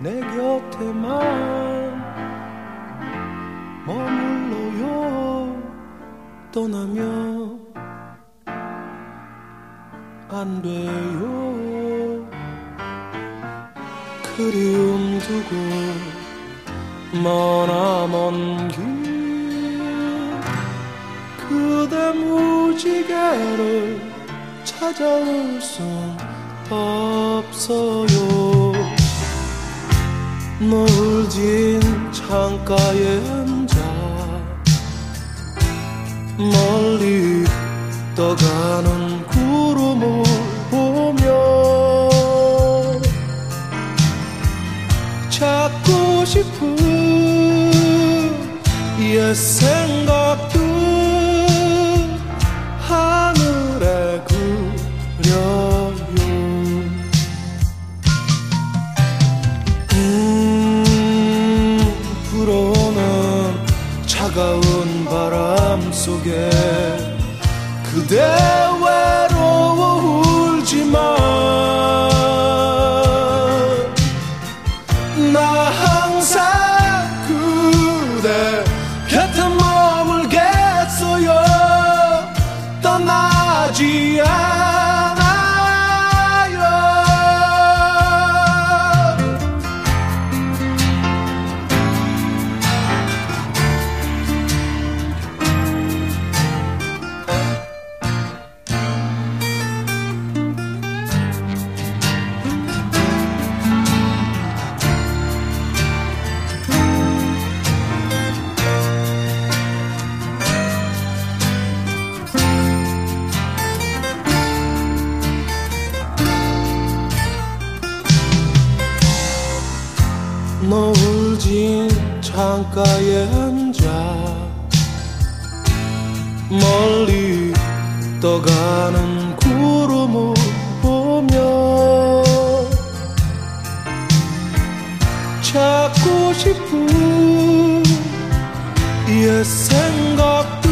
내 곁에만 머물러요. 떠나면 안 돼요. 그리움 두고 머나먼 길 그대 무지개를 찾아올 순 없어요. 노을 진 창가에 앉아 멀리 떠가는 구름을 보며 찾고 싶은 옛 생각들 하늘에 그려요. 불어오는 차가운 바람 속에 그대 외로워 울지마. 나 항상 그대 곁에 머물겠어요. 떠나지 않아요. 노을 진 창가에 앉아 멀리 떠가는 구름을 보며 찾고 싶은 옛 생각